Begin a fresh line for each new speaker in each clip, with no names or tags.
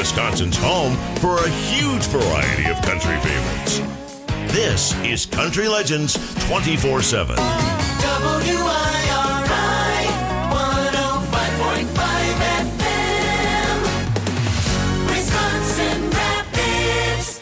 Wisconsin's home for a huge variety of country favorites. This is Country Legends 24/7.
WIRI 105.5 FM, Wisconsin Rapids.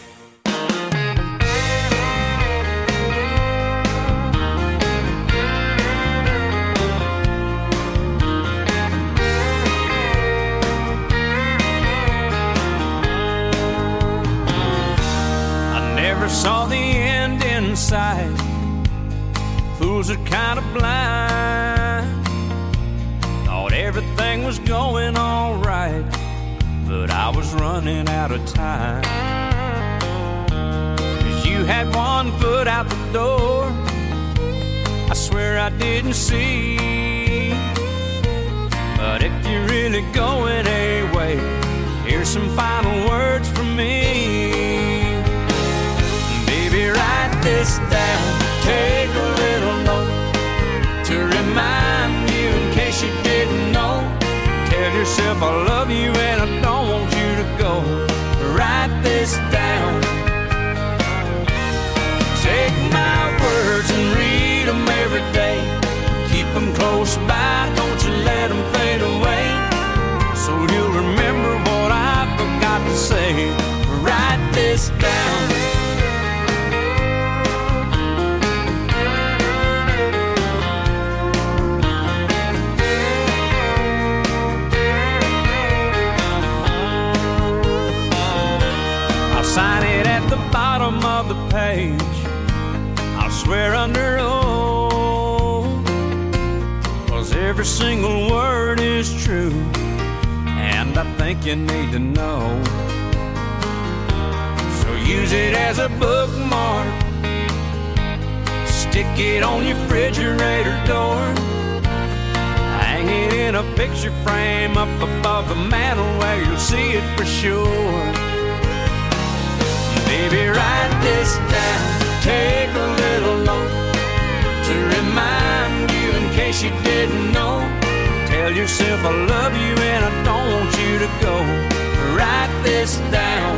Never saw the end in sight. Fools are kind of blind. Thought everything was going all right, but I was running out of time. 'Cause you had one foot out the door, I swear I didn't see. But if you're really going away, here's some final words from me. Write this down, take a little note to remind you in case you didn't know. Tell yourself I love you and I don't want you to go. Write this down. Take my words and read them every day. Keep them close by, don't you let them fade away. So you'll remember what I forgot to say. Write this down. Sign it at the bottom of the page. I'll swear under oath, 'cause every single word is true, and I think you need to know. So use it as a bookmark, stick it on your refrigerator door, hang it in a picture frame up above the mantel where you'll see it for sure. Baby, write this down, take a little note to remind you in case you didn't know. Tell yourself I love you and I don't want you to go. Write this down.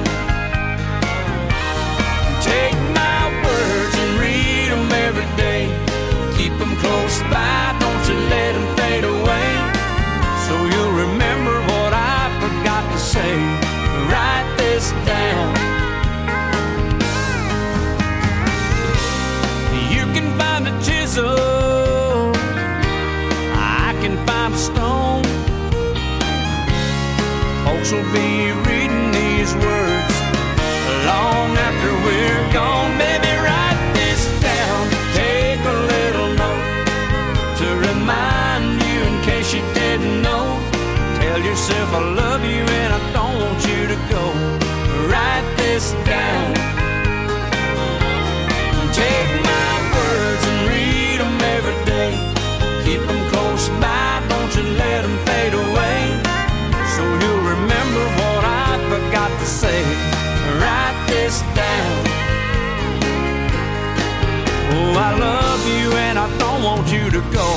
Take my words and read them every day. Keep them close by, don't you let them fade away. So you'll remember what I forgot to say. Write this down. Find a chisel, I can find a stone. Folks will be reading these words long after we're gone. Baby, write this down, take a little note to remind you in case you didn't know. Tell yourself I love you and I don't want you to go. Write this down. Take my words and read them every day. Keep them close by, don't you let them fade away. So you'll remember what I forgot to say. Write this down. Oh, I love you and I don't want you to go.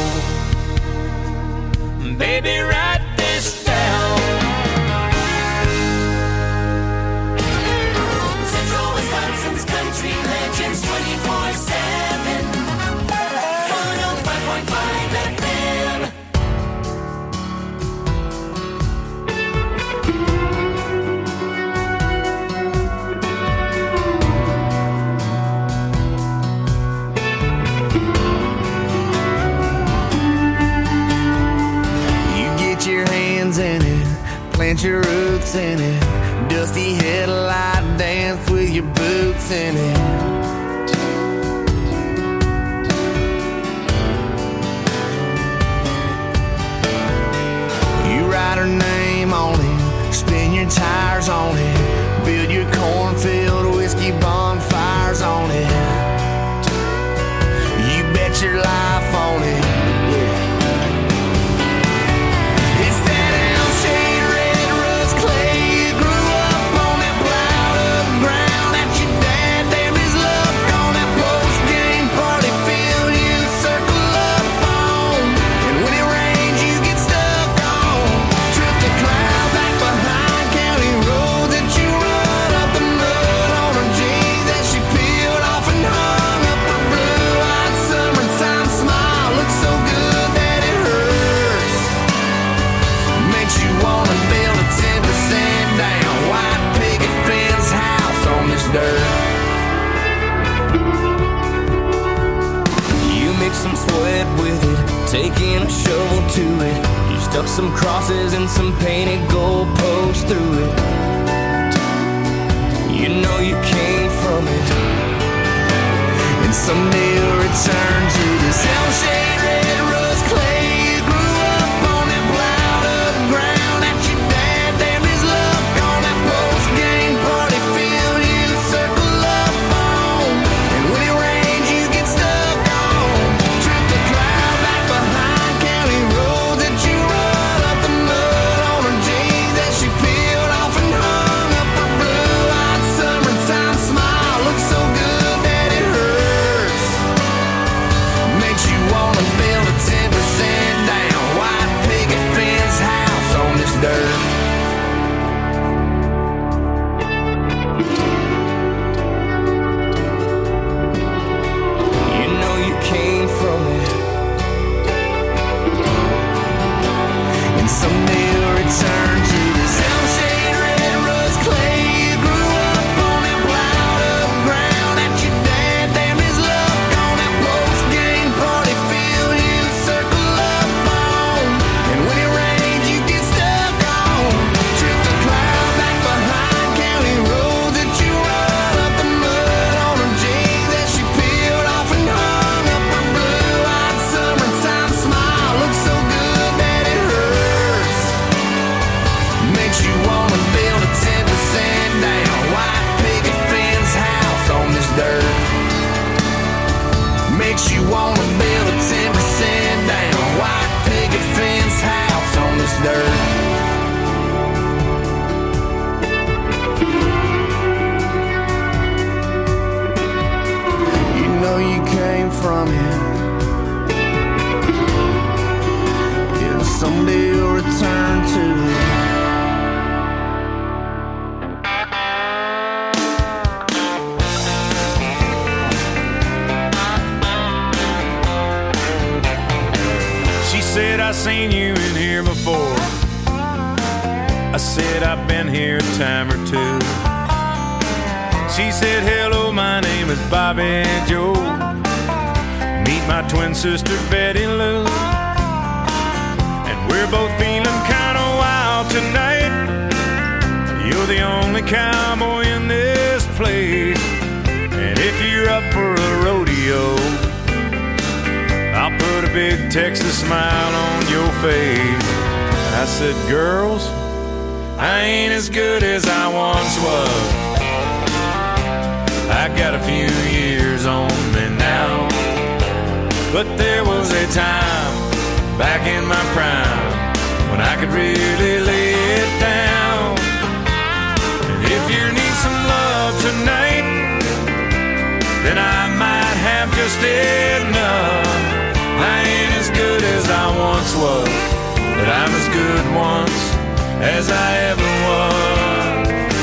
Baby, write this down.
Central Wisconsin's Country Legends 24/7, 105.5 FM.
You get your hands in it, plant your roots in it. Dusty headlight dance with your boots in it. You write her name on it, spin your tires on it, build your cornfield whiskey bonfires on it. You bet your life on it. It's that Elm-shade red rust clay. You grew up on that plowed up ground that your dad damned his luck on. That post-game party field you circle up on. And when it rains you get stuck on. Trip the cloud back behind county road
taking a shovel to it. You stuck some crosses and some painted goalposts through it. You know you came from it, and someday you'll return to this elm-shaped red rust clay. You grew up on that plowed up ground that your dad damned his luck on that post-game party field you circle up on. And when it rains you get stuck on. Trip the cloud back behind county roads that you run up the mud on her jeans that she peeled off and hung up her blue-eyed summertime smile. Looks so good that it hurts. Makes you wanna build a 10% down white picket fence house on this dirt. You know you came from it, and someday you'll return to this elm-shaped red rust clay. You grew up on that plowed up ground that your dad damned his luck on that post-game party field you circle up on. And when it rains you get stuck on. Trip the cloud back behind county roads that you run up the mud on her jeans that she peeled off and hung up her blue-eyed summertime smile. Looks so good that it hurts. Makes you wanna build a 10% down white picket fence house on this dirt. Makes you wanna build a 10% down white picket fence house on this dirt. You know you came from it, yeah, someday you'll return to it.
She said, I seen you in here before. I said, I've been here a time or two. She said, hello, my name is Bobby Joe. Meet my twin sister, Betty Lou. And we're both feeling kinda wild tonight. You're the only cowboy in this place. And if you're up for a rodeo, I'll put a big Texas smile on your face. I said, girls, I ain't as good as I once was. I got a few years on me now, but there was a time back in my prime when I could really lay it down. And if you need some love tonight, then I might have just enough. I ain't as good as I once was, but I'm as good once as I ever was.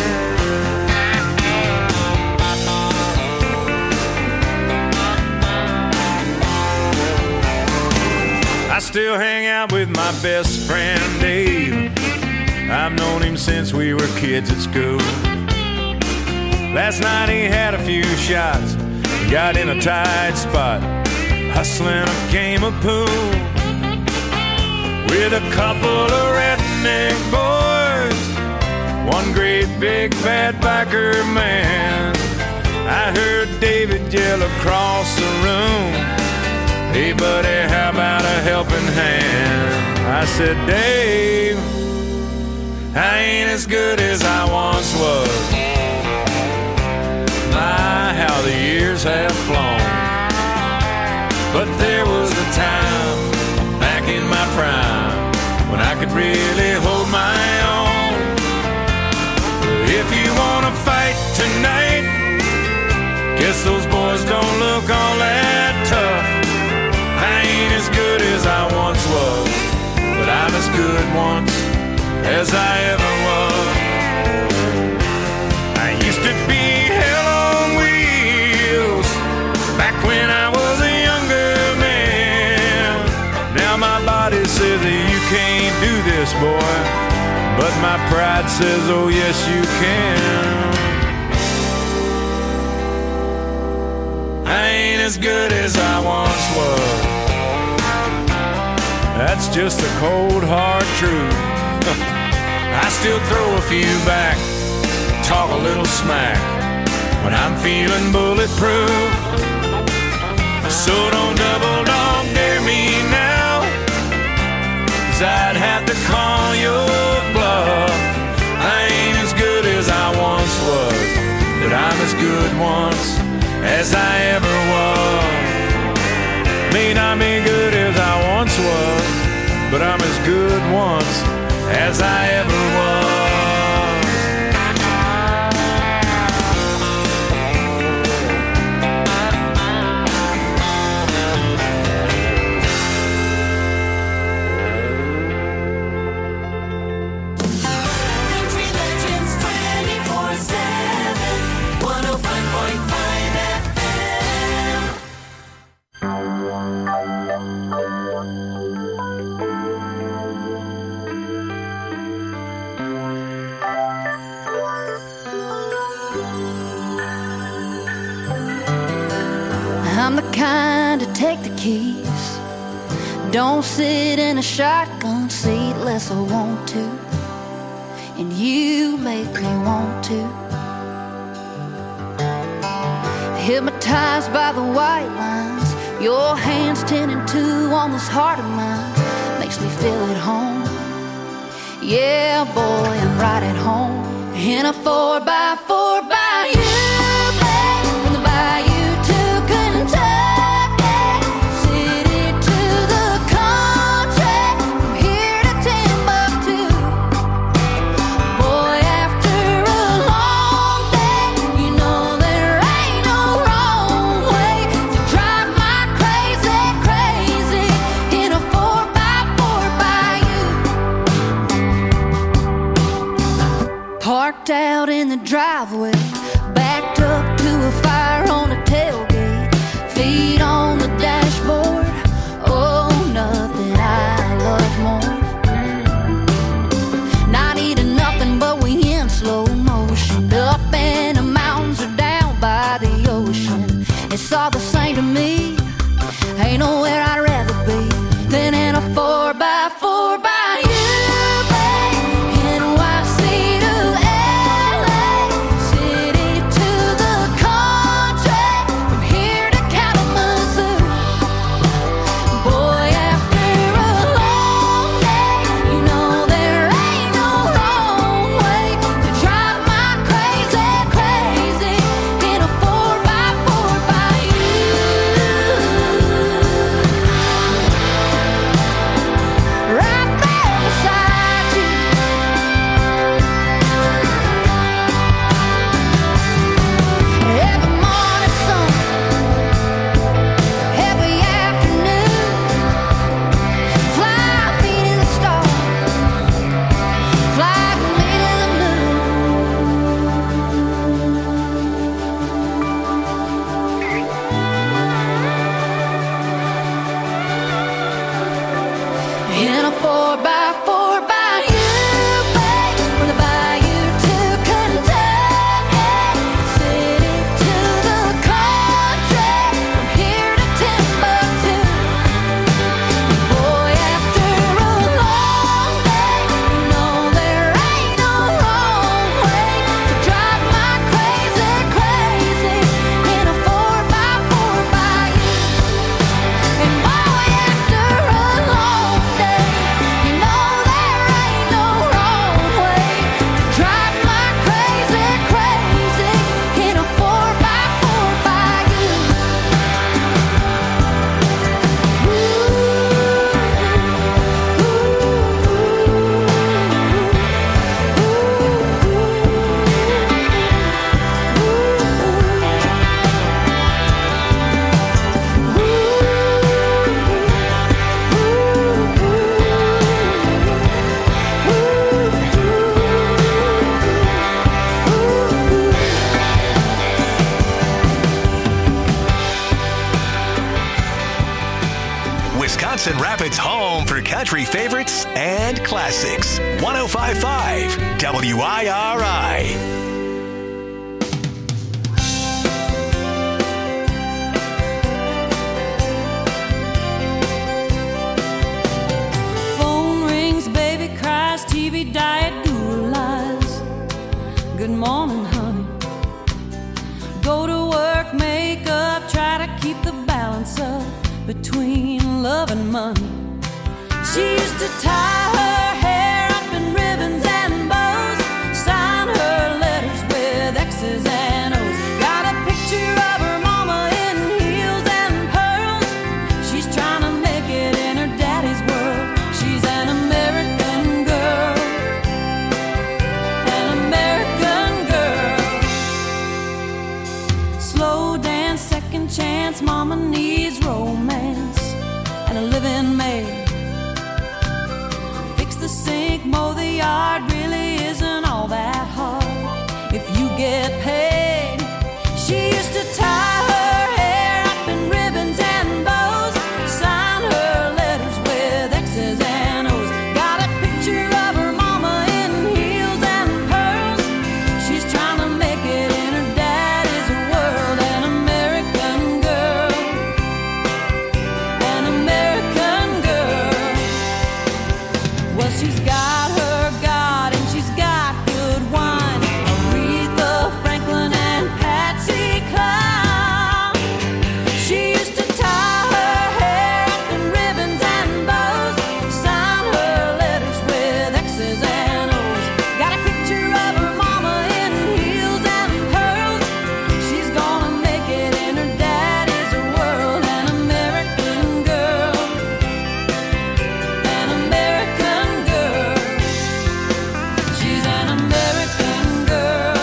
I still hang out with my best friend Dave. I've known him since we were kids at school. Last night he had a few shots, got in a tight spot, hustling a game of pool with a couple of redneck boys, one great big bad biker man. I heard David yell across the room, hey buddy, how about a helping hand? I said, Dave, I ain't as good as I once was. My, how the years have flown. But there was a time back in my prime when I could really hold my own. If you wanna fight tonight, guess those boys don't look all that tough. I ain't as good as I once was, but I'm as good once as I ever was. I used to be hell on wheels back when I was a younger man. Now my body says that you can't do this, boy, but my pride says, oh yes you can. I ain't as good as I once was. That's just the cold, hard truth. I still throw a few back, talk a little smack when I'm feeling bulletproof. So don't double dog dare me now, 'cause I'd have to call your bluff. I ain't as good as I once was, but I'm as good once as I ever was. May not be good as I once was, but I'm as good once as I ever was.
Country Legends 24/7, 105.5 FM.
I'm the kind to take the keys. Don't sit in a shotgun seat unless I want to. And you make me want to. Hypnotized by the white lines, your hands 10 and 2 on this heart of mine. Makes me feel at home. Yeah, boy, I'm right at home. In a 4x4 by you, babe, from the bayou to Kentucky, city to the country, from here to Timbuktu. Boy, after a long day, you know there ain't no wrong way to drive my crazy, crazy in a 4x4 by you. Parked out in the driveway, backed up to a fire on the tailgate, feet on the dashboard. Oh, nothing I love more. Not eating nothing, but we in slow motion, up in the mountains or down by the ocean. It's all the same to me. Ain't nowhere I'd rather be than in a 4x4 by you, babe. NYC to LA, city to the country, from here to Kalamazoo. Boy, after a long day, you know there ain't no wrong way to drive my crazy, crazy in a 4x4 by you. Right there beside you. Every morning sun, every afternoon, fly me to the stars, fly me to the moon. In a 4x4 by you, babe, from the bayou to Kentucky, city to the country, from here to Timbuktu. Boy, after a long day, you know there ain't no wrong way to drive my crazy, crazy in a 4x4 by you. And boy, after a long day, you know there ain't no wrong way to drive my crazy, crazy in a 4x4 by you.
Wisconsin Rapids' home for country favorites and classics. 105.5 WIRI.
morning, honey. Go to work, make up, try to keep the balance up between love and money. She used to tie her hair up in ribbons and bows, sign her letters with X's and O's. Got a picture of her mama in heels and pearls. She's trying to make it in her daddy's world. She's an American girl, an American girl. Slow dance, second chance, mama needs romance and a living maid. Fix the sink, mow the yard, really isn't all that hard if you get paid. She used to tie her hair up in ribbons and bows, sign her letters with X's and O's. Got a picture of her mama in heels and pearls. She's trying to make it in her daddy's world. An American girl, an American girl. Well, she's got her God and she's got good wine. Aretha Franklin and Patsy Cline. She used to tie her hair up in ribbons and bows, sign her letters with X's and O's. Got a picture of her mama in heels and pearls. She's gonna make it in her daddy's world. An American girl, an American girl. She's an American girl.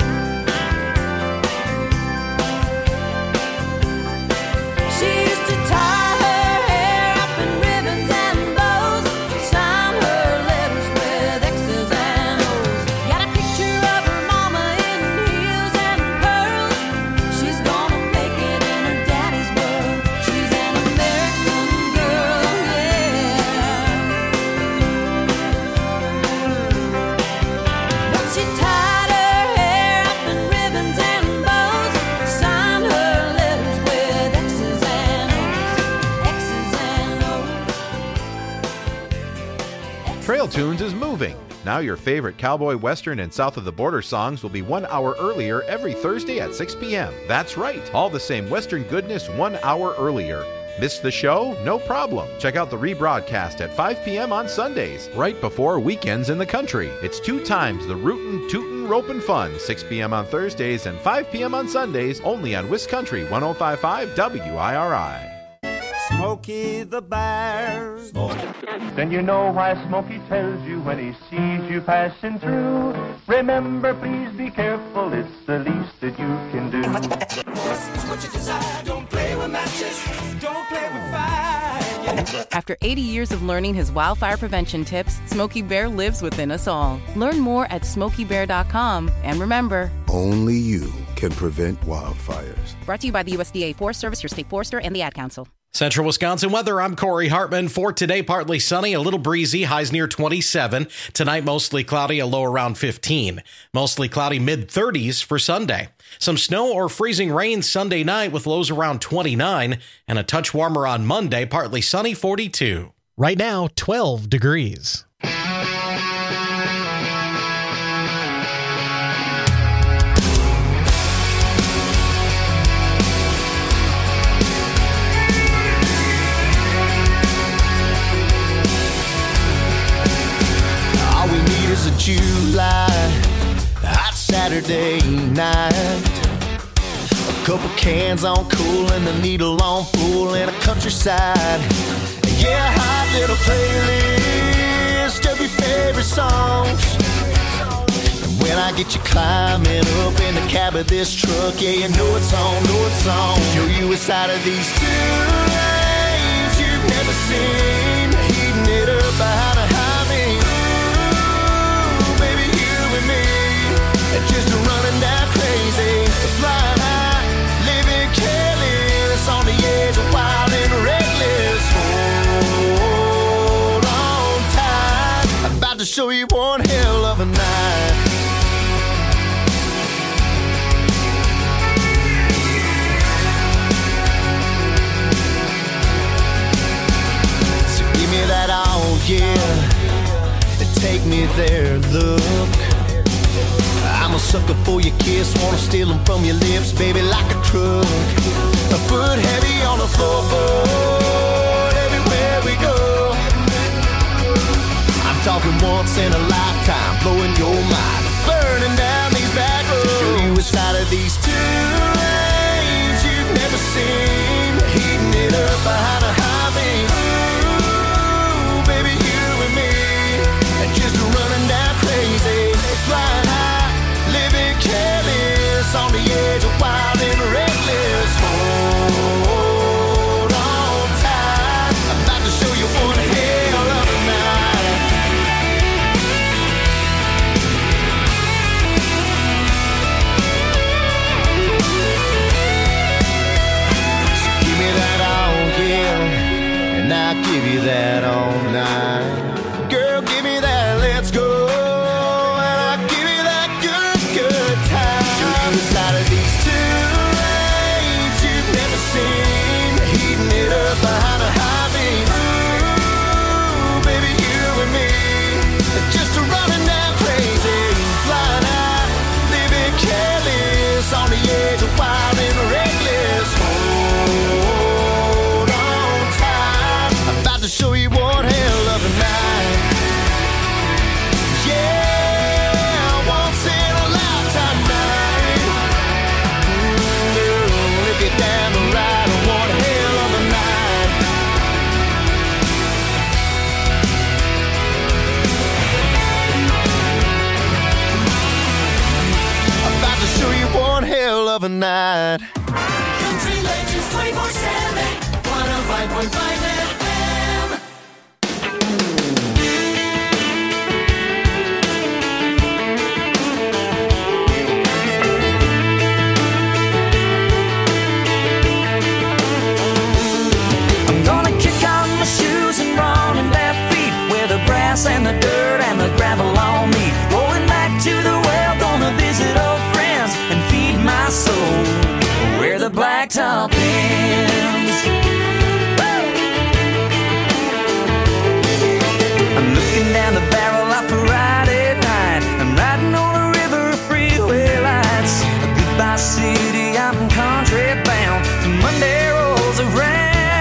She used to tie her hair up in ribbons and bows, sign her letters with X's and O's. Got a picture of her mama in heels and pearls. She's gonna make it in her daddy's world. She's an American girl, yeah. But she tied her hair up in ribbons and bows, signed her letters with X's and O's, X's and O's.
Trail Tunes is moving. Now your favorite cowboy, western, and south of the border songs will be 1 hour earlier every Thursday at 6 p.m. That's right, all the same western goodness 1 hour earlier. Missed the show? No problem. Check out the rebroadcast at 5 p.m. on Sundays, right before weekends in the country. It's 2 times the rootin', tootin', ropin' fun, 6 p.m. on Thursdays and 5 p.m. on Sundays, only on Wiscountry 105.5 WIRI.
Smokey the Bear.
Then you know why Smokey tells you when he sees you passing through. Remember, please be careful, it's the least that you can do.
What you desire, don't play with matches, don't play with fire.
After 80 years of learning his wildfire prevention tips, Smokey Bear lives within us all. Learn more at SmokeyBear.com. And remember,
only you can prevent wildfires.
brought to you by the USDA Forest Service, your state forester, and the Ad Council.
Central Wisconsin weather, I'm Corey Hartman. For today, partly sunny, a little breezy, highs near 27. Tonight, mostly cloudy, a low around 15. Mostly cloudy, mid-30s for Sunday. Some snow or freezing rain Sunday night with lows around 29. And a touch warmer on Monday, partly sunny, 42.
Right now, 12 degrees.
Is a July hot Saturday night. A couple cans on cool and the needle on full in a countryside. Yeah, a hot little playlist of your favorite songs. And when I get you climbing up in the cab of this truck, yeah, you know it's on, know it's on. Show you a side of these 2 lanes you've never seen. Heating it up behind a highway. Just running down crazy, flying high, living careless, on the edge of wild and reckless. Hold on tight, I'm about to show you one hell of a night. So give me that all, yeah, and take me there, look. I'm a sucker for your kiss, wanna steal them from your lips, baby, like a truck. A foot heavy on the floorboard, everywhere we go. I'm talking once in a lifetime, blowing your mind, burning down these back roads. Show you a side of these two lanes you've never seen, heating it up behind a high beam. Ooh, baby, you and me, just running down crazy, flying high, living careless, on the edge of wild and reckless. Hold on tight, I'm about to show you one hell of a night. So give me that all, yeah, and I'll give you that all night. Girl, give me that, let's go. Inside of these two lanes you've never seen, heating it up behind a high beam. Ooh, baby, you and me, just running down crazy, flying high, living careless, on the edge of wild and reckless. Hold on tight, I'm about to show you one hell of a night. Yeah, once in a lifetime night. Down the ride, one hell of a night. I'm about to show you one hell of a night.
Country Legends 24/7, 105.5 FM.
And the dirt and the gravel on me, going back to the well, gonna visit old friends and feed my soul where the blacktop ends. Woo! I'm looking down the barrel of a Friday night, I'm riding on a river of freeway lights. A goodbye city, I'm country bound till Monday rolls around.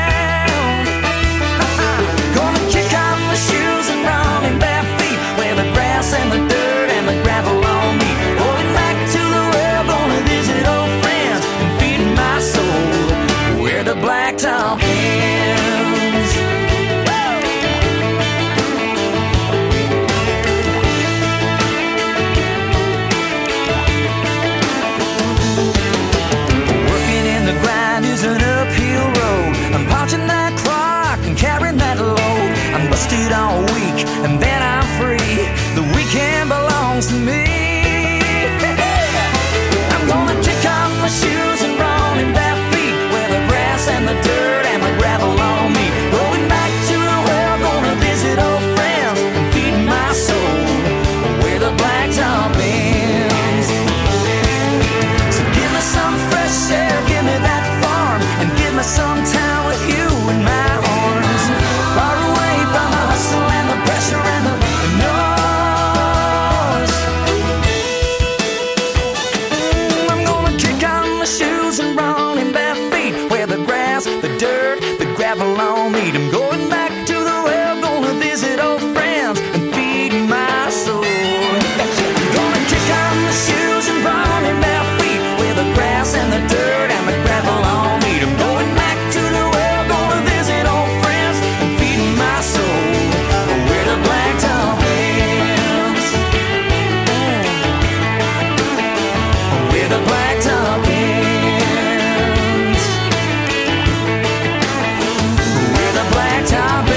Gonna kick off my shoes and run in bare feet where the grass and the dirt and the gravel on me. Going back to the well, gonna visit old friends and feed my soul where the blacktop ends. Working in the grind is an uphill road. I'm punching that clock and carrying that load. I'm busted all week and then I'm free. The weekend belongs to me. I'm gonna kick off my shoes and run in bare feet where the grass and the dirt and the gravel on me. Going back to the well, gonna visit old friends and feed my soul where the blacktop ends. So give me some fresh air, give me that farm, and give me some time with you in my arms. Far away from the hustle and the pressure and the noise. I'm gonna kick on my shoes and run in bare feet where the grass, the dirt, the gravel on me. I'm going back to the well, gonna visit old friends and feed my soul. I'm gonna kick on my shoes and run in bare feet where the grass and the dirt and the gravel on me. I'm going back to the well, gonna visit old friends and feed my soul where the blacktop ends. Where the blacktop ends. Where the blacktop ends.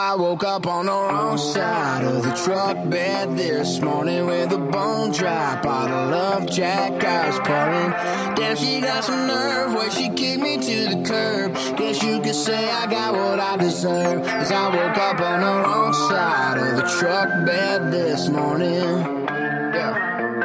I woke up on the wrong side of the truck bed this morning with a bone dry bottle of Jack I was pouring. Damn, she got some nerve where she kicked me to the curb. Guess you could say I got what I deserve, 'cause I woke up on the wrong side of the truck bed this morning. Yeah.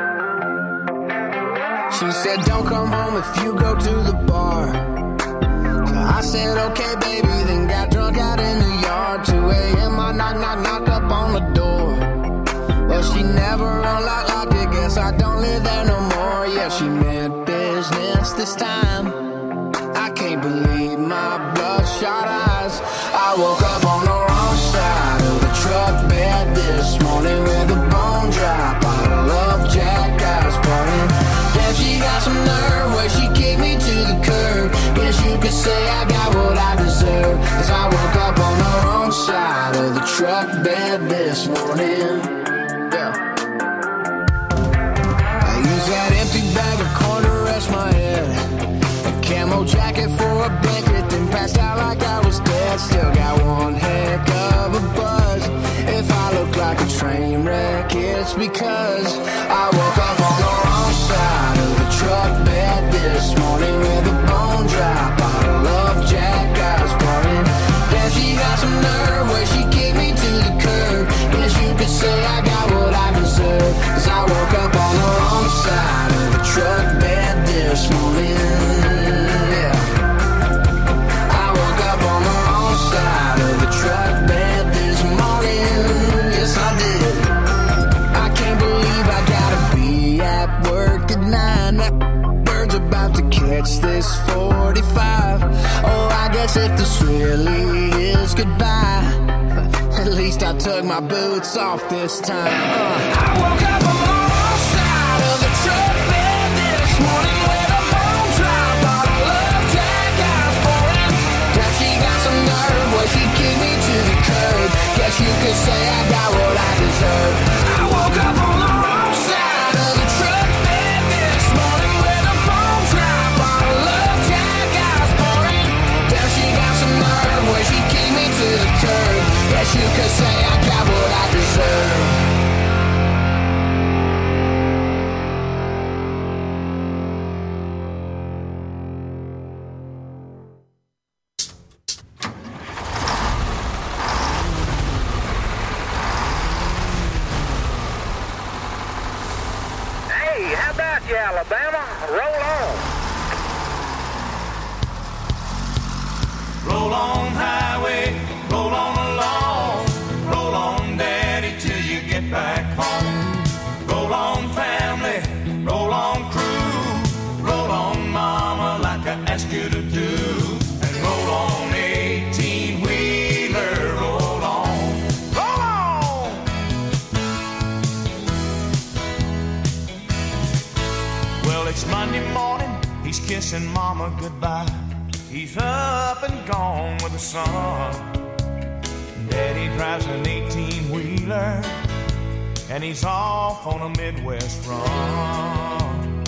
She said, don't come home if you go to the bar. So I said, okay, baby, then got drunk out in the yard. 2 a.m., I knock up on the door. Well, she never unlocked it, guess I don't live there no more. Yeah, she meant business this time. I can't believe my bloodshot eyes. I woke up on the wrong side of the truck bed this morning with a bone dry bottle of Jack I was pouring. Damn, she got some nerve where she kicked me to the curb. Guess you could say I got what I deserve, 'cause I woke up on the wrong side of the truck bed this morning. Yeah. I used that empty bag of corn to rest my head, a camo jacket for a blanket, then passed out like I was dead. Still got one heck of a buzz. If I look like a train wreck, it's because I woke up on the wrong side of the truck bed this morning with a bone dry bottle of Jack I was pouring. Damn, she got some nerve where she kicked me to the curb. Guess you could say I got what I deserve, 'cause I woke up on the wrong side of the truck bed this morning. Yeah. I woke up on the wrong side of the truck bed this morning. Yes, I did. I can't believe I gotta be at work at 9. That bird's about to catch this 45. Oh, I guess if this really is goodbye, at least I took my boots off this time. I woke up on the wrong side of the truck bed this morning with a bone dry bottle of Jack I was pouring. Now she got some nerve where she kicked me to the curb. Guess you could say I got what I deserve. I woke up on the wrong side of the truck bed this morning with a bone dry bottle of Jack I was pouring. Now she got some nerve where she kicked me to the curb. Guess you could say I got what I deserve.
Hey, how about you, Alabama? Roll on.
Roll on, highway, roll on along. Roll on, daddy, till you get back home. Roll on, family, roll on, crew. Roll on, mama, like I asked you to do. And roll on, 18-wheeler, roll on. Roll on! Well, it's Monday morning, he's kissing mama goodbye. He's up and gone with the sun. Daddy drives an 18-wheeler, and he's off on a Midwest run.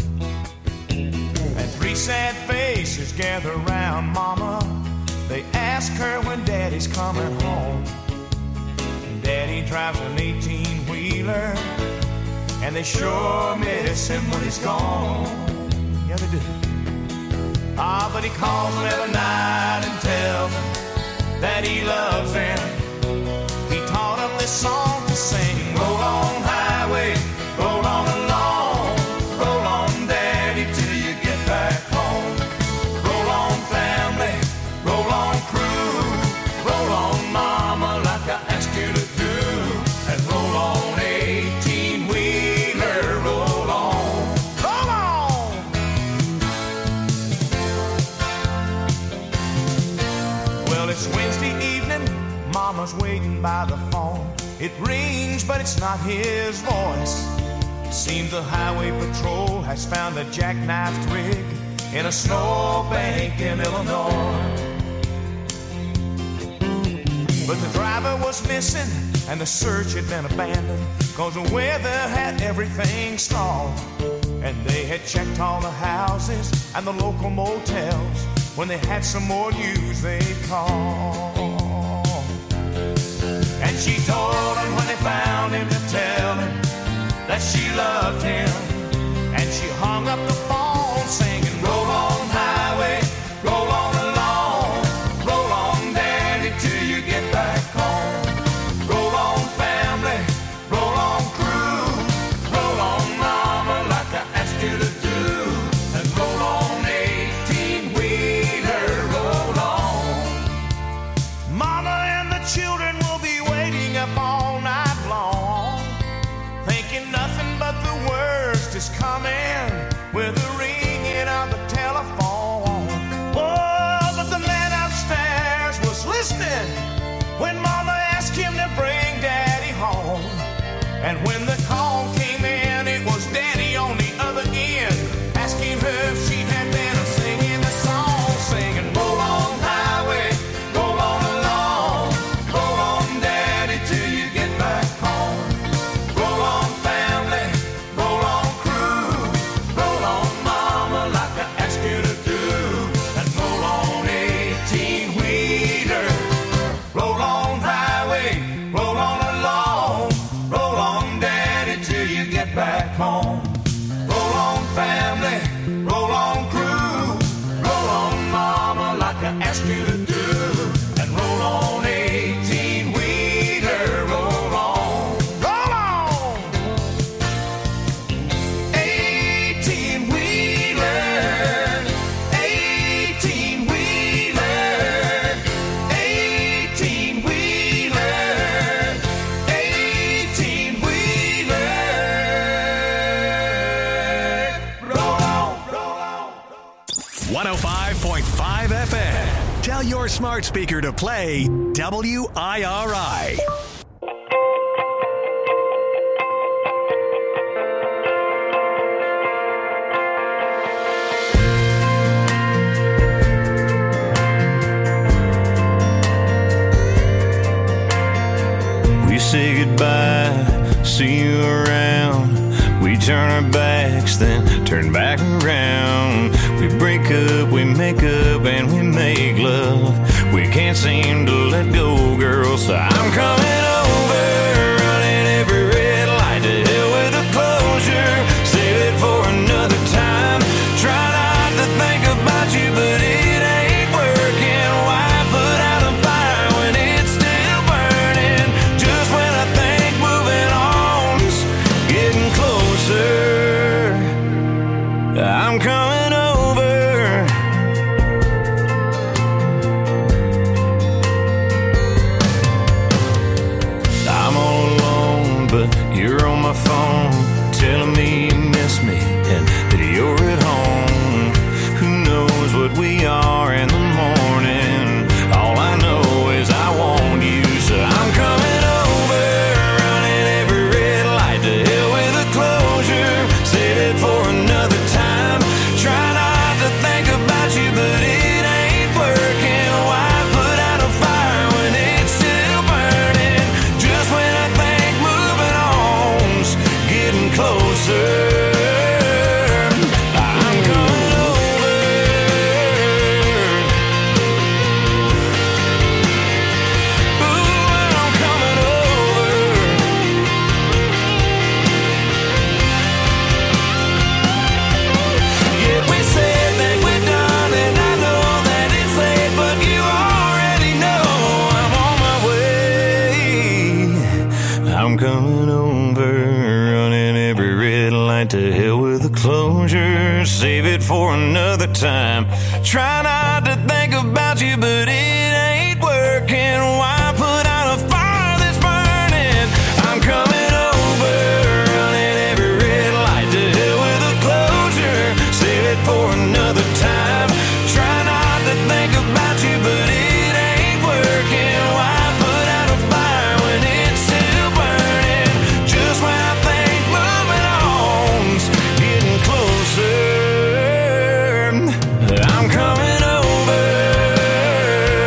And 3 sad faces gather around mama. They ask her when daddy's coming home. Daddy drives an 18-wheeler, and they sure miss him when he's gone. Yeah, they do. Ah, but he calls them every night and tells them that he loves them. He taught them this song to sing. Roll on, highway, roll on along. Roll on, daddy, till you get back home. Roll on, family, roll on, crew. Roll on, mama, like I asked you to do. And roll on, 18-wheeler, roll on. Roll on! Well, it's Wednesday evening, mama's waiting by the phone. It rings, but it's not his voice. Seems the highway patrol has found a jackknifed rig in a snowbank in Illinois. But the driver was missing and the search had been abandoned, 'cause the weather had everything stalled. And they had checked all the houses and the local motels. When they had some more news they'd call. she told him when they found him to tell him that she loved him. And she hung up the phone singing, roll on highway, roll on along, roll on daddy till you get back home. Roll on family, roll on crew, roll on mama like I asked you to do. And roll on 18-wheeler, roll on. Mama and the children will be waiting up all night long, thinking nothing but the worst is coming with the ringing of the telephone. Oh, but the man upstairs was listening when Mama asked him to bring Daddy home. And when the call came in, it was Daddy on the other end, asking her if she had been singing the song, singing, roll on highway, roll on along, roll on daddy till you get back home. Roll on family, roll on crew, roll on mama like I asked you to do. And roll on 18-wheeler, roll on highway, roll on along, roll on daddy till you get back home. Roll on family, roll on crew, roll on mama like I asked you to do. And roll on 18-wheeler, roll on, roll on. 18-wheeler, 18-wheeler, 18-wheeler, 18-wheeler, roll on, roll on.
105.5 FM. Tell your smart speaker to play WIRI.
We say goodbye, see you around. We turn our backs, then turn back around. We break up, we make up, and we make love. We can't seem to let go, girl, so I'm coming over, running every red light to hell with the closure. Save it for another time. Try not to think about you, but it ain't working. Why put out a fire when it's still burning? Just when I think moving on's getting closer, I'm coming over. I'm all alone, but you're on my phone, telling me you miss me and that you're at home. Who knows what we are in the morning? All I know is I want you, so I'm coming over, running every red light to hell with a closure. Save it for another time. Try not to think about you, but it ain't working. Why put out a fire when it's still burning? Just when I think moving on's getting closer, I'm coming over. Ooh, I'm coming over. Yeah, we said that we're done, and I know that it's late, but you already know I'm on my way. I'm coming over, running every red light to hell with a closure. Save it for another time. Try not to think about you, but it ain't working. Why put out a fire that's burning? I'm coming over, running every red light to hell with a closure. Save it for another time. Try not to think about you, but it ain't working. Why put out a fire when it's still burning? Just when I think moving on's getting closer, I'm coming over.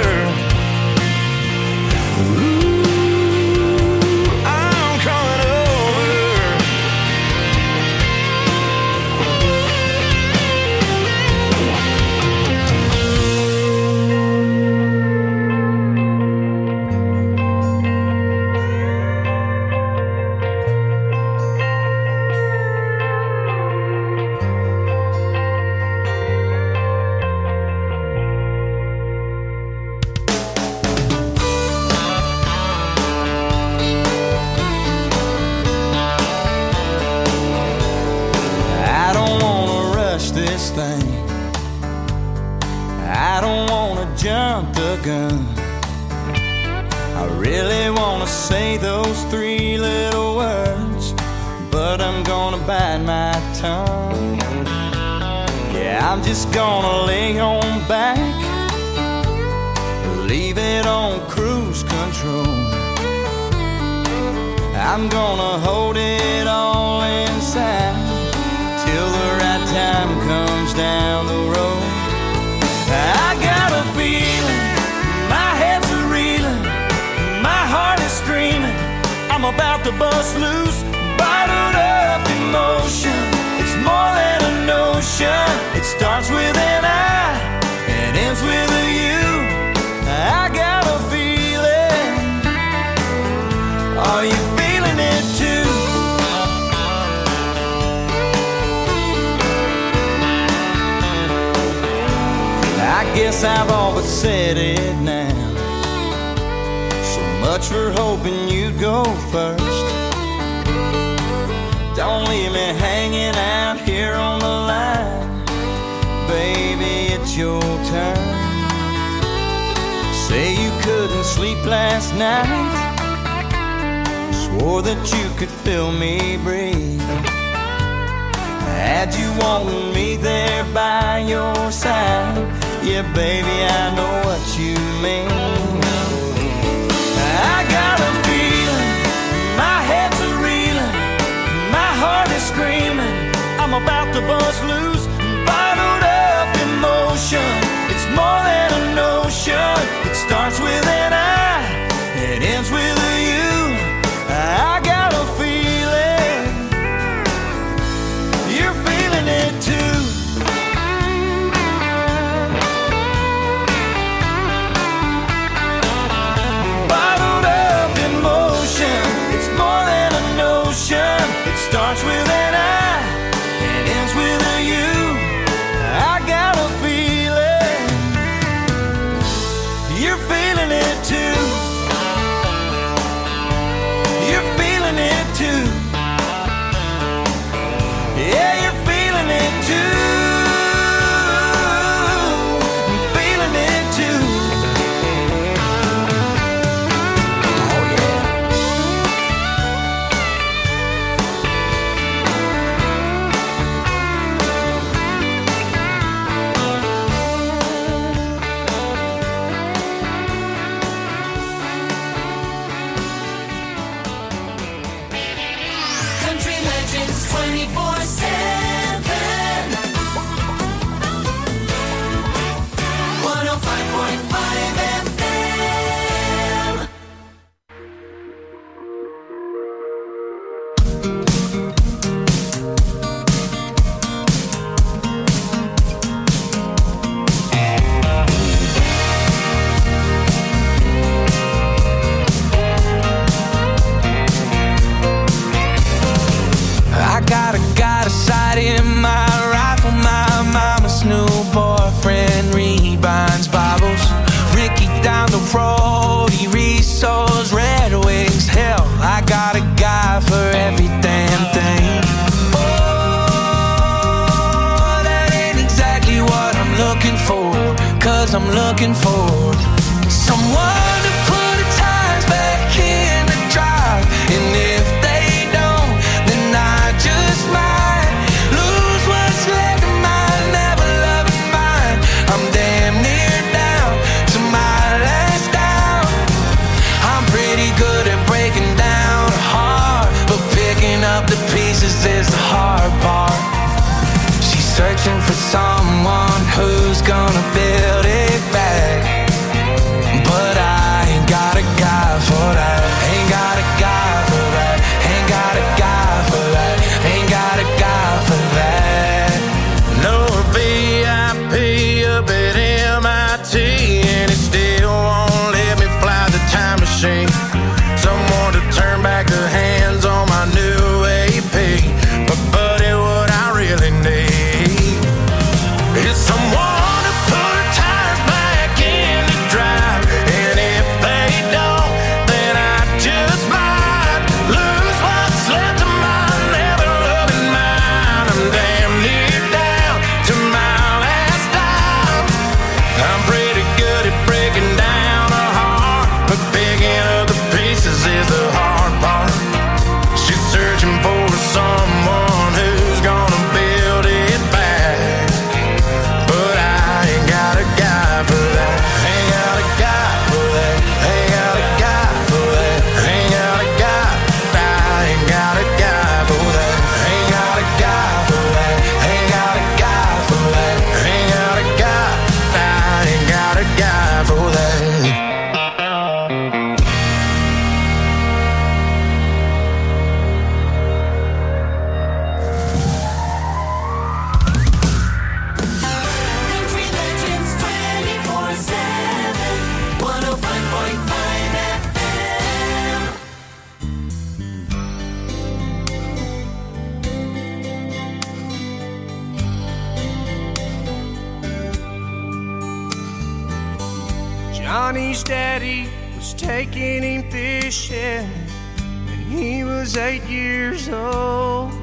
I don't wanna jump the gun. I really wanna say those three little words, but I'm gonna bite my tongue. Yeah, I'm just gonna lay on back, leave it on cruise control. I'm gonna hold it all inside till the right time comes down the road. I got a feeling, my head's a reeling, my heart is screaming, I'm about to bust loose. Bottled up emotion, it's more than a notion. It starts with an I and ends with a you. I got a feeling, are you feeling it too? I guess I've all but said it now. So much for hoping you'd go first. Don't leave me hanging out here on the line. Baby, it's your turn. Say you couldn't sleep last night, swore that you could feel me breathe. Had you wanting me there by your side, yeah, baby, I know what you mean. I got a feeling, my head's a reeling, my heart is screaming, I'm about to bust loose. Bottled up emotion, it's more than a notion. It starts with an I, it ends with a you. I got a feeling, you're feeling it too. Bottled up emotion, it's more than a notion. It starts with an I, it ends with a you. I got a feeling, you're feeling it too. You're feeling it too. Yeah, you're feeling it too. Feeling it too. Oh yeah.
Country Legends 24/7. 105.5 FM.
I got a sight in my rifle. My mama's new boyfriend rebinds Bibles. Ricky down the road, he resows Red Wings. Hell, I got a guy for every damn thing. Oh, that ain't exactly what I'm looking for. 'Cause I'm looking for someone to put the tires back in the drive. And if they don't, then I just might lose what's left of my never loving mind. I'm damn near down to my last down. I'm pretty good at breaking down a heart, but picking up the pieces is the hard part. She's searching for someone who's gonna build it back, but I ain't got a guy for that. Ain't got a guy for that. Ain't got a guy for that. Ain't got a guy for that.
No VIP up at MIT, and it still won't let me fly the time machine. Someone to turn back the hands on my new AP. But buddy, what I really need is someone to put a Johnny's daddy was taking him fishing when he was 8 years old.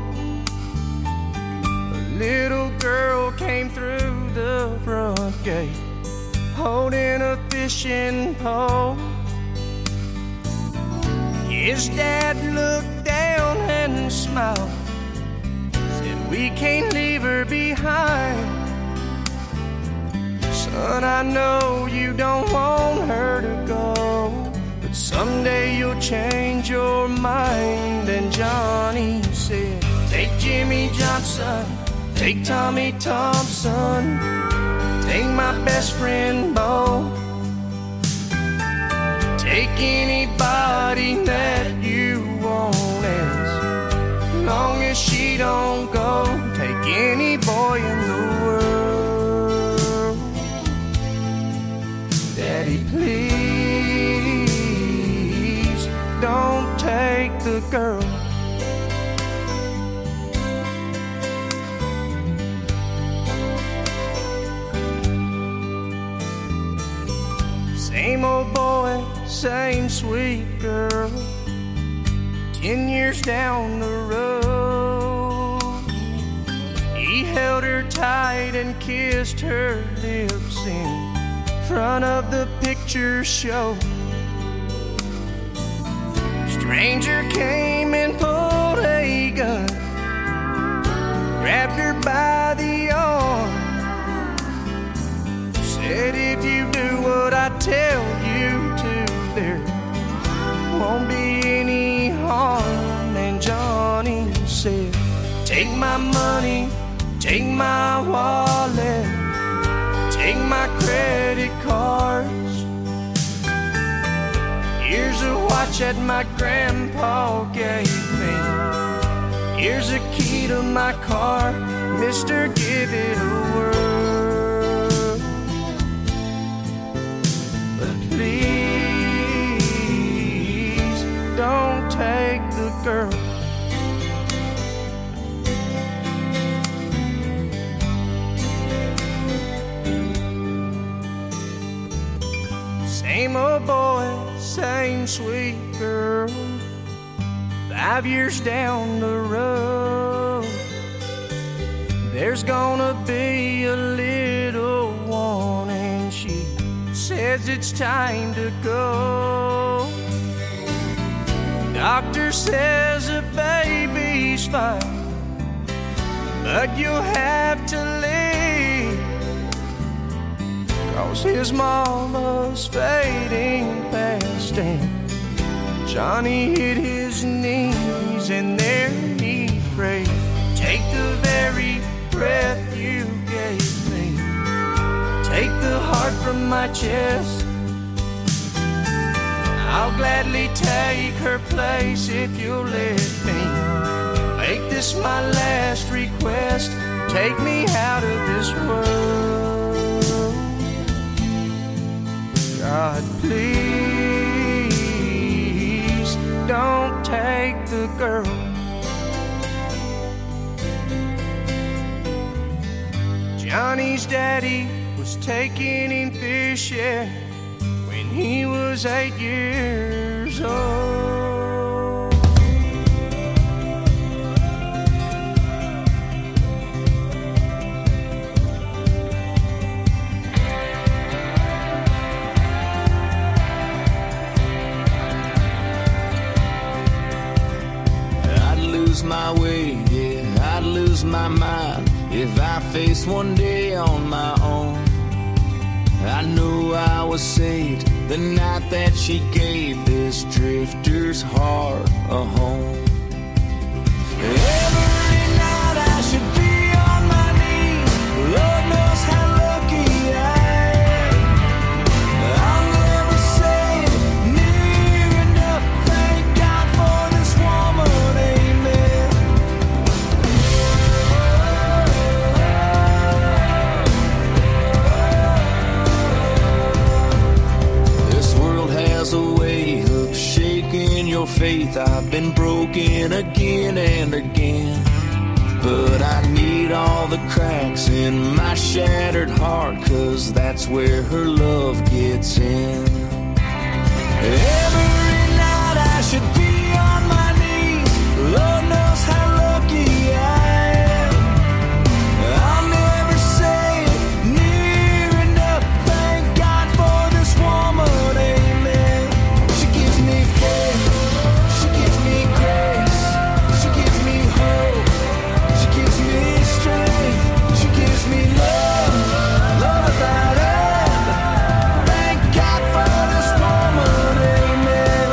A little girl came through the front gate holding a fishing pole. His dad looked down and smiled, said, "We can't leave her behind. Son, I know you don't want her to go, but someday you'll change your mind." And Johnny said, "Take Jimmy Johnson, take Tommy Thompson, take my best friend Bo, take anybody that you want, as long as she don't go. Take any boy in the world. Daddy, please don't take the girl." Same old boy, same sweet girl, 10 years down the road. He held her tight and kissed her lips in front of the picture show. Stranger came and pulled a gun, grabbed her by the arm, said, "If you do what I tell you to, there won't be any harm." And Johnny said, "Take my money, take my wallet, take my credit cards. Here's a watch that my grandpa gave me. Here's a key to my car. Mister, give it a whirl. But please don't take the girl." Same old boy, same sweet girl, 5 years down the road. There's gonna be a little one, and she says it's time to go. Doctor says the baby's fine, but you'll have to leave, 'cause his mama's fading fast. And Johnny hit his knees and there he prayed, "Take the very breath you gave me, take the heart from my chest. I'll gladly take her place if you'll let me. Make this my last request, take me out of this world. God, please don't take the girl." Johnny's daddy was taking him fishing when he was 8 years old.
I'd lose my way, yeah, I'd lose my mind if I faced one day on my own. I knew I was saved the night that she gave this drifter's heart a home. Every night I should be on my knees, Lord knows how lucky I am. I'll never say it near enough, thank God for this woman, amen. This world has a way of shaking your faith. I've been broken again and again, but I need all the cracks in my shattered heart, 'cause that's where her love gets in. Every night I should be on my knees, Lord knows how lucky I am. I'll never say it near enough, thank God for this woman, amen. She gives me faith, she gives me grace, she gives me hope, she gives me strength, she gives me love, love without end. Thank God for this woman, amen.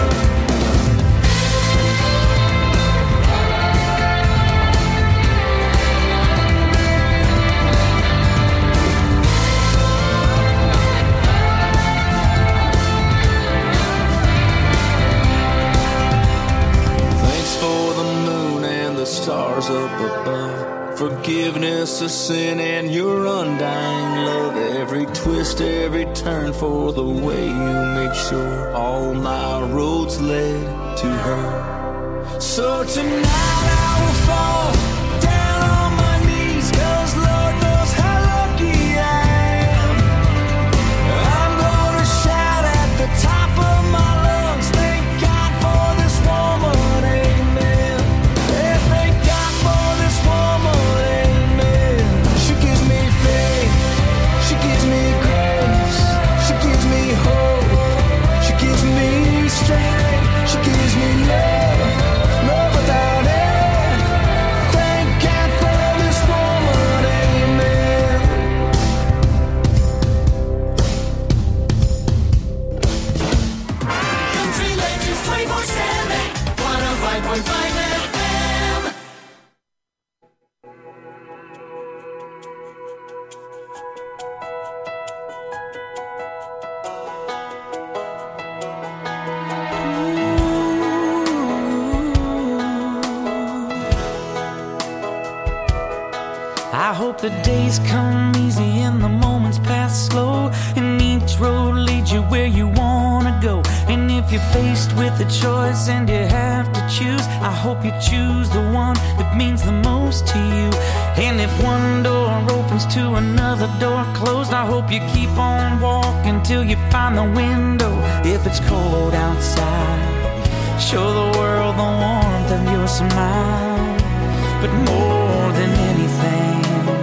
Thanks for the moon and the stars up above, forgiveness of sin and your undying love. Every twist, every turn, for the way you made sure all my roads led to her. So tonight I will fall down on my knees, 'cause Lord knows how lucky I am. I'm gonna shout at the top of my lungs, thank God for this woman, amen. Yeah, thank God for this woman, amen. She gives me faith, she gives me grace, she gives me hope, she gives me strength, she gives me love, love without end. Thank God for this woman, amen.
Country Legends 24/7, 105.5 FM.
I hope the days come easy and the moments pass slow, and each road leads you where you wanna go. And if you're faced with a choice and you have to choose, I hope you choose the one that means the most to you. And if one door opens to another door closed, I hope you keep on walking till you find the window. If it's cold outside, show the world the warmth of your smile. But more than anything,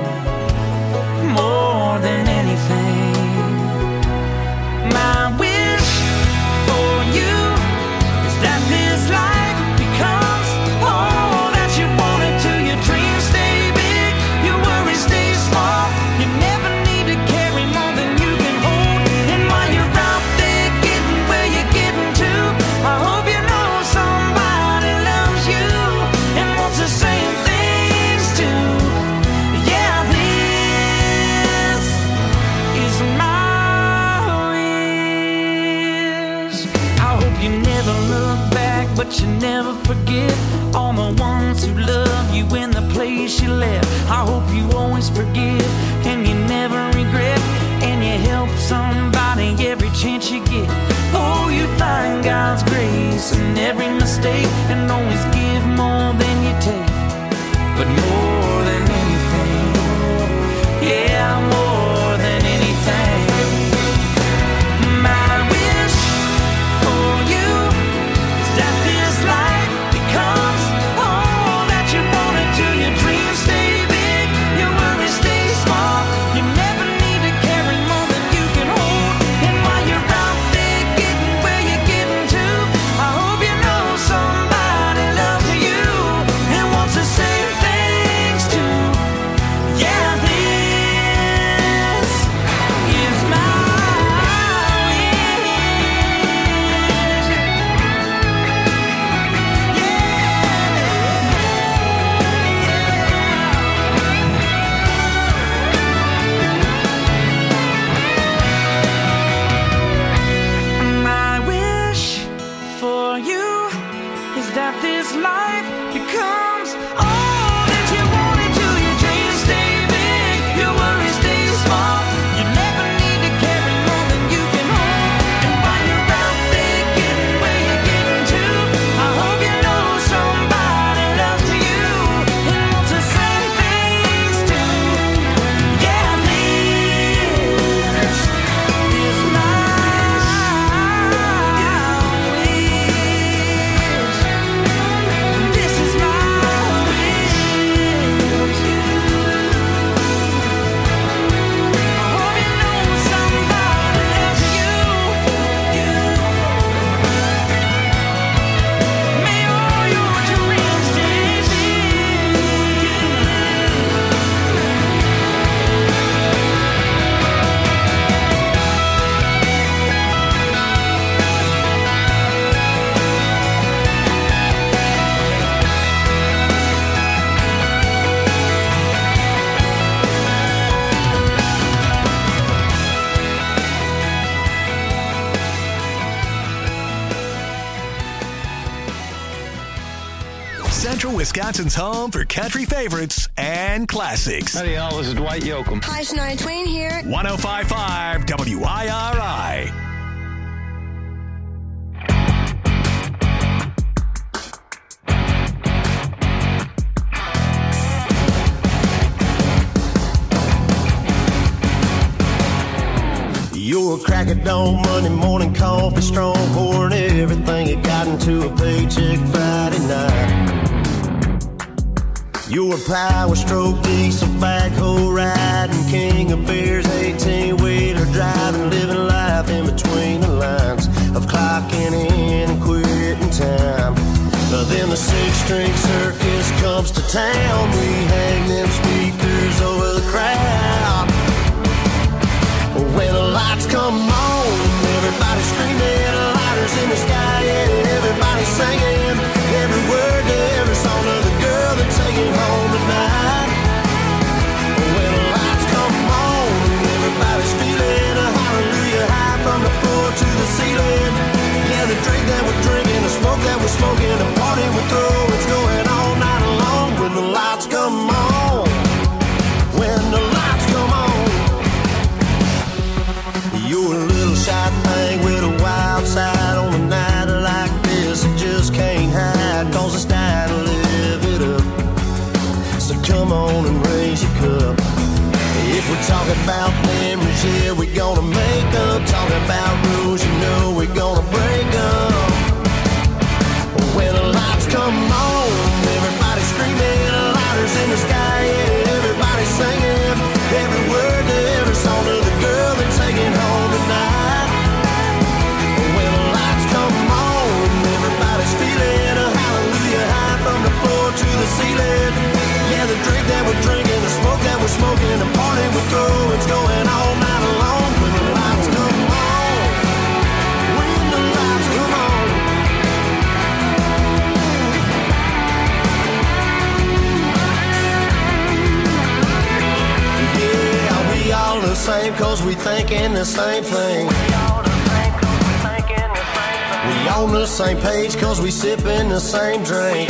more than anything, my wish for you is that this life becomes all that you want it to. Your dreams stay big, your worries stay small. You never need to carry more than you can hold. And while you're out there getting where you're getting to, I hope you know somebody loves you and wants the same things too. Yeah, this is my wish. I hope you never look back, but you never forget all the ones who love you in the place you left. I hope you always forgive and you never regret, and you help somebody every chance you get. Oh, you find God's grace in every mistake and always give more than you take. But more than anything, yeah, more than anything, my wish for you is that this life becomes all that you want it to. Your dreams stay big, your worries stay small. You never need to carry
Central Wisconsin's home for country favorites and classics.
Howdy, y'all. This is Dwight Yoakam.
Hi, Shania Twain here.
105.5 WIRI.
You're a crack at dawn, Monday morning coffee, strong pouring everything you got into a paycheck Friday night. You're a power stroke, diesel backhoe riding, king of beers, 18-wheeler driving, living life in between the lines of clocking in and quitting time. Then the six-string circus comes to town. We hang them speakers over the crowd. When the lights come on, everybody's screaming, lighters in the sky, yeah, everybody's singing every word to every song of the girl they're taking home tonight. When the lights come on, everybody's feeling a hallelujah high from the floor to the ceiling. Yeah, the drink that we're drinking, the smoke that we're smoking, the party we're throwing, it's going all night long. When the lights come on, when the lights come on. You're a little shy thing with a wild side on a night like this. It just can't hide, cause it's time to live it up. So come on and raise your cup. If we're talking about memories, yeah, we're gonna make them. Talking about rules, you know we're gonna break them. When the lights come on, everybody's screaming, lighters in the sky, yeah, everybody's singing every word to every song of the girl they're taking home tonight. When the lights come on, everybody's feeling a hallelujah high from the floor to the ceiling. Yeah, the drink that we're drinking, the smoke that we're smoking, the party we're throwing, it's going all night long. When the lights come on, when the lights come on. We all the same cause we thinking the same thing. We on the same page cause we sipping the same drink.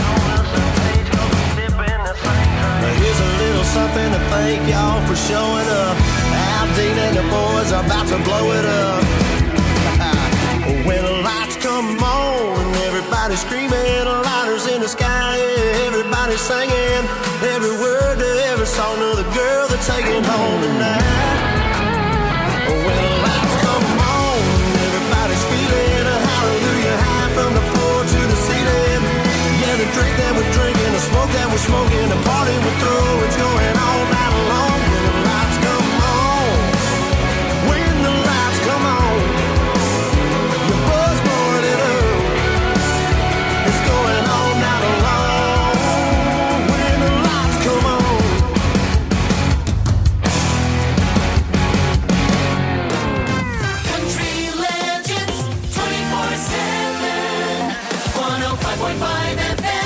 Now here's a little something to thank y'all for showing up. Aldine and the boys are about to blow it up. When the lights come on, everybody's screaming, lighters in the sky, yeah, everybody's singing every word to every song of the girl they're taking home tonight. When the lights come on, everybody's feeling a hallelujah high from the floor to the ceiling. Yeah, the drink that we're drinking, the smoke that we're smoking, the party we're through, it's going all night long. When the lights come on, when the lights come on, your buzz blowing it up, it's going all night long. When the lights come on.
Country legends, 24/7, 105.5 FM.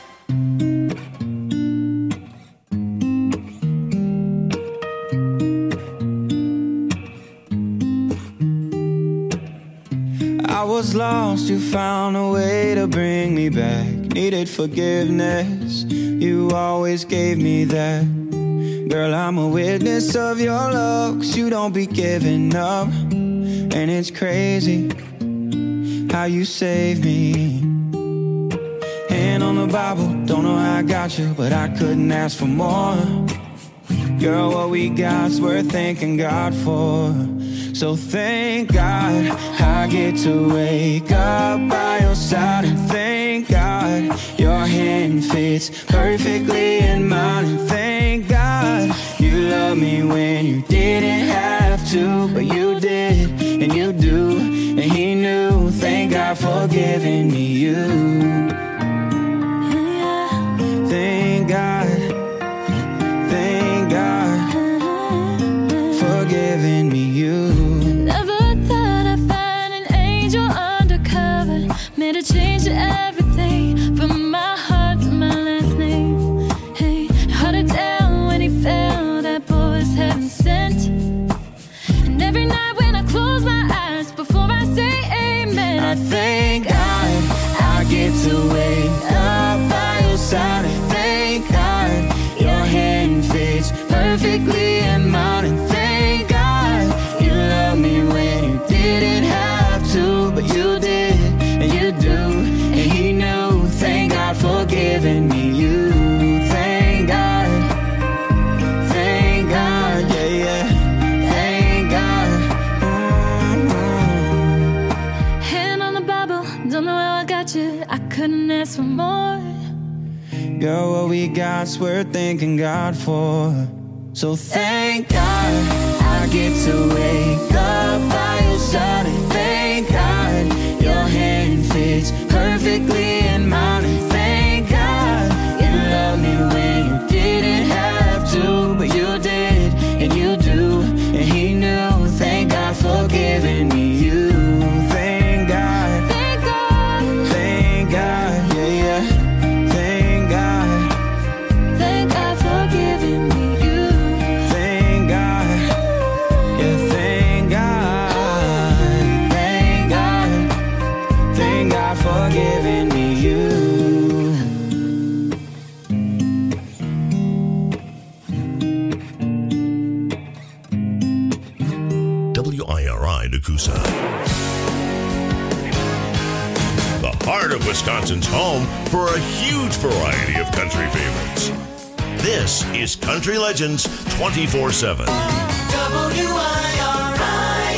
I was lost, you found a way to bring me back. Needed forgiveness, you always gave me that. Girl, I'm a witness of your love, 'cause you don't be giving up. And it's crazy how you saved me. Hand on the Bible, don't know how I got you, but I couldn't ask for more. Girl, what we got's worth thanking God for. So thank God I get to wake up by your side. And thank God your hand fits perfectly in mine. And thank God you love me when you didn't have to, but you did and you do, and he knew. Thank God for giving me you. Thank God, thank God for giving me you.
Never thought I'd find an angel undercover. Made a change to everything, from my heart to my last name. Hey, held it down when he fell, that boy was heaven sent. And every night when I close my eyes, before I say amen, I thank God I get to wake up by your side. some more.
Girl, what we got's worth thanking God for. So thank God I get to wake up by your side. And thank God your hand fits perfectly in mine. And thank God you loved me when you didn't have to, but you did, and you do, and he knew. Thank God for giving me you. Thank God,
Thank God,
thank God, yeah, yeah. Thank God,
thank God for giving me you.
thank God, yeah, thank God, thank God, thank God for giving me you.
WIRI Nakusa. The heart of Wisconsin's home for a huge variety of country favorites. This is Country Legends 24/7.
WIRI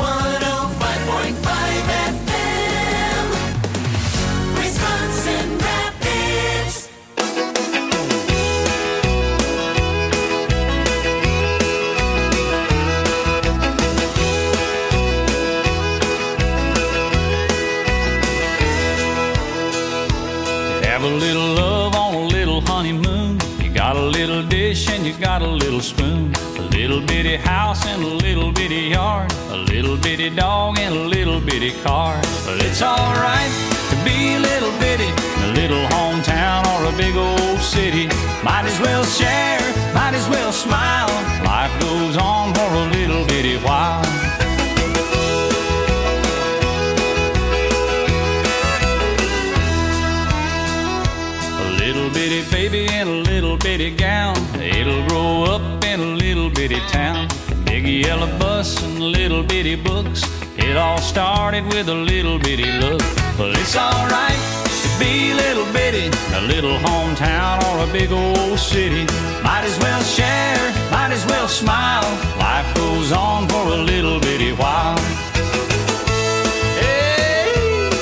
105.5 FM. Wisconsin Rapids.
Have a little love on a little honeymoon. You got a little dish and you got a little spoon. A little bitty house and a little bitty yard. A little bitty dog and a little bitty car. But it's alright to be a little bitty in a little hometown or a big old city. Might as well share, might as well smile. Life goes on for a little bitty while. Little bitty baby in a little bitty gown. It'll grow up in a little bitty town. Big yellow bus and little bitty books. It all started with a little bitty look. Well, it's alright to be a little bitty in a little hometown or a big old city. Might as well share, might as well smile. Life goes on for a little bit